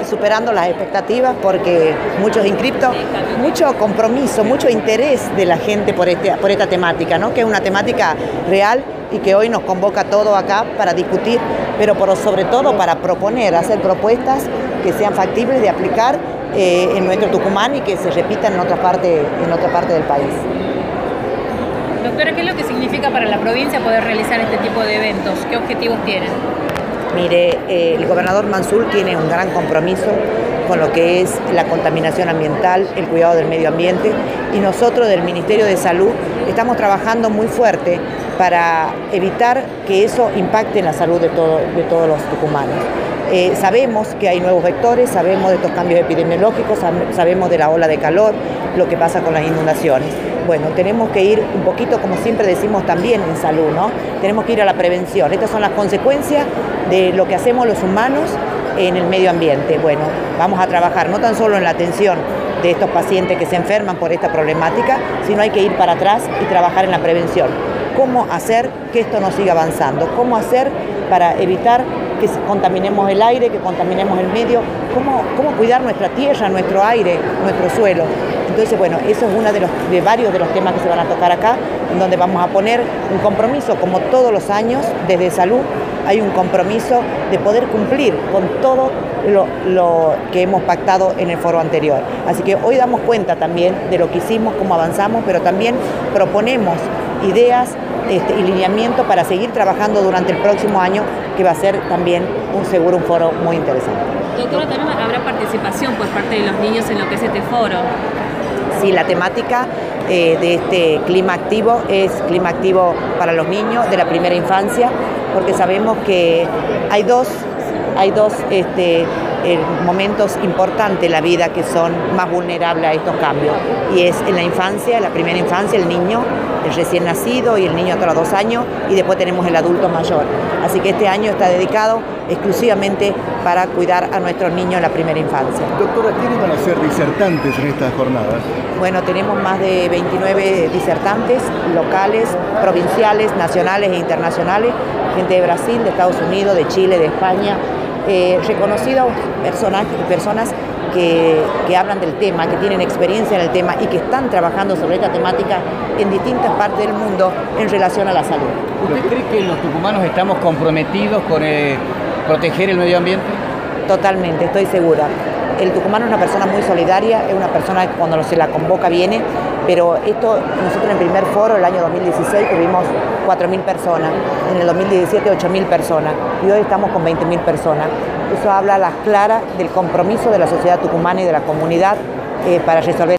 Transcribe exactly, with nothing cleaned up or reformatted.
superando las expectativas porque muchos inscriptos, mucho compromiso, mucho interés de la gente por, este, por esta temática, ¿no? Que es una temática real y que hoy nos convoca a todos acá para discutir, pero por, sobre todo para proponer, hacer propuestas que sean factibles de aplicar eh, en nuestro Tucumán y que se repitan en otra parte, en otra parte del país. Doctora, ¿qué es lo que significa para la provincia poder realizar este tipo de eventos? ¿Qué objetivos tienen? Mire, eh, el gobernador Mansul tiene un gran compromiso con lo que es la contaminación ambiental, el cuidado del medio ambiente, y nosotros del Ministerio de Salud estamos trabajando muy fuerte para evitar que eso impacte en la salud de, todo, de todos los tucumanos. Eh, sabemos que hay nuevos vectores, sabemos de estos cambios epidemiológicos, sabemos de la ola de calor, lo que pasa con las inundaciones. Bueno, tenemos que ir un poquito, como siempre decimos también en salud, ¿no? Tenemos que ir a la prevención. Estas son las consecuencias de lo que hacemos los humanos en el medio ambiente. Bueno, vamos a trabajar no tan solo en la atención de estos pacientes que se enferman por esta problemática, sino hay que ir para atrás y trabajar en la prevención. ¿Cómo hacer que esto no siga avanzando? ¿Cómo hacer para evitar que contaminemos el aire, que contaminemos el medio? ¿Cómo, cómo cuidar nuestra tierra, nuestro aire, nuestro suelo? Entonces, bueno, eso es uno de, los, de varios de los temas que se van a tocar acá, en donde vamos a poner un compromiso, como todos los años, desde salud, hay un compromiso de poder cumplir con todo lo, lo que hemos pactado en el foro anterior. Así que hoy damos cuenta también de lo que hicimos, cómo avanzamos, pero también proponemos ideas este, y lineamiento para seguir trabajando durante el próximo año, que va a ser también un seguro, un foro muy interesante. Doctora, ¿también habrá participación por parte de los niños en lo que es este foro? Sí, la temática eh, de este clima activo es clima activo para los niños de la primera infancia, porque sabemos que hay dos, hay dos este, eh, momentos importantes en la vida que son más vulnerables a estos cambios, y es en la infancia, la primera infancia, el niño, el recién nacido y el niño hasta los dos años, y después tenemos el adulto mayor. Así que este año está dedicado exclusivamente para cuidar a nuestros niños en la primera infancia. Doctora, ¿quiénes van a ser disertantes en estas jornadas? Bueno, tenemos más de veintinueve disertantes locales, provinciales, nacionales e internacionales, gente de Brasil, de Estados Unidos, de Chile, de España, eh, reconocidos personas, personas que, que hablan del tema, que tienen experiencia en el tema y que están trabajando sobre esta temática en distintas partes del mundo en relación a la salud. ¿Usted cree que los tucumanos estamos comprometidos con eh, proteger el medio ambiente? Totalmente, estoy segura. El tucumano es una persona muy solidaria, es una persona que cuando se la convoca viene, pero esto, nosotros en el primer foro, el año dos mil dieciséis, tuvimos cuatro mil personas, en el dos mil diecisiete ocho mil personas, y hoy estamos con veinte mil personas. Eso habla a las claras del compromiso de la sociedad tucumana y de la comunidad eh, para resolver